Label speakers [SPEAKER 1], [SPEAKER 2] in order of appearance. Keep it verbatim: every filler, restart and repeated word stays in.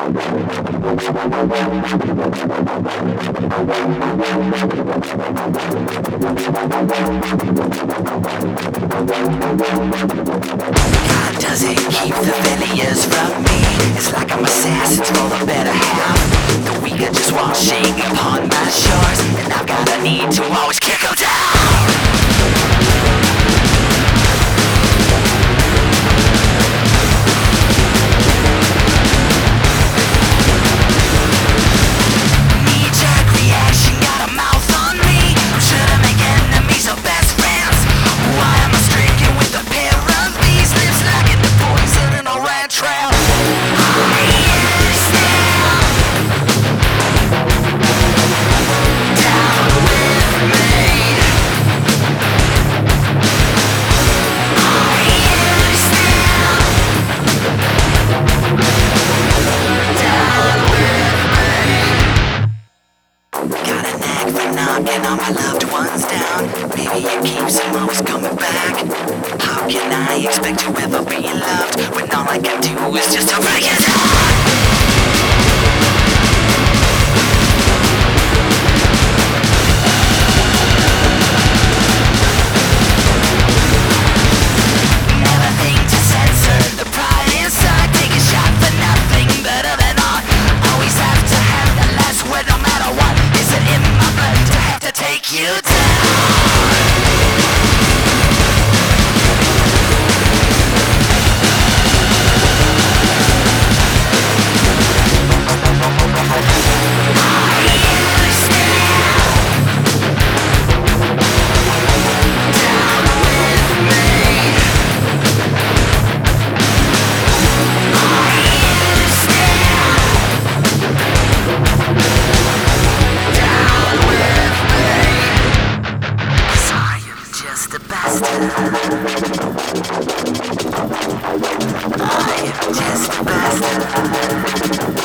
[SPEAKER 1] God doesn't keep the failures from me. It's like I'm assassins for the better half. The weak are just washing upon my shores, and I've got a need to always kick them down. Knocking all my loved ones down. Maybe it keeps them always coming back. How can I expect to ever be loved when all I can do is just to break it down? You down. I am just a bastard.